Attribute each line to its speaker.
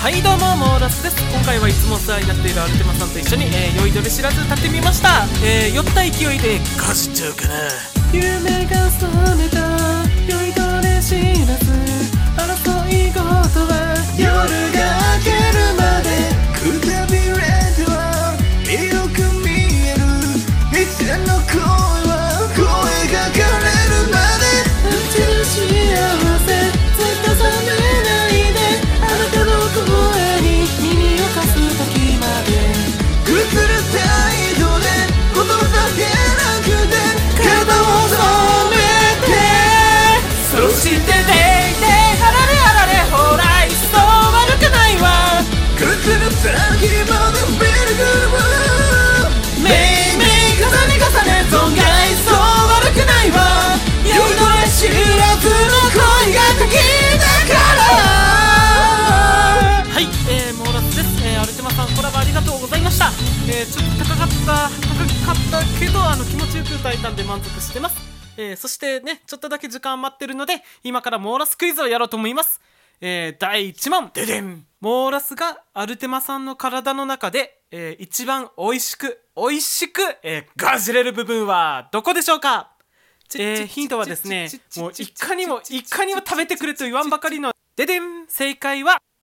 Speaker 1: はいどうもモーラスです。今回はいつもお世話になっているアルテマさんと一緒に、酔いどれ知らず歌ってみました。酔った勢いでかじっちゃうかな。夢が覚めた酔いどれ知らず争い事は夜が明けるまでくたびれては広く見えるいつの声は声がかれるまでうちの幸せずっと覚めないであなたの声に耳を貸す時まで映る態度で言葉だけなくて体を染めてそしてデイデイあられあられほら一層悪くないわくつる先までビルグルメイメイ重ね重ね存外一層悪くないわ酔いどれ知らずの恋が敵だからはい、モーラスです。アルテマさんコラボありがとうございました。ちょっと高かったけど気持ちよく歌えたんで満足してます。そしてねちょっとだけ時間余ってるので今からモーラスクイズをやろうと思います。第1問ででん。モーラスがアルテマさんの体の中で、一番おいしくガジれる部分はどこでしょうか。ヒントはですねもういかにも食べてくれと言わんばかりのででん。正解は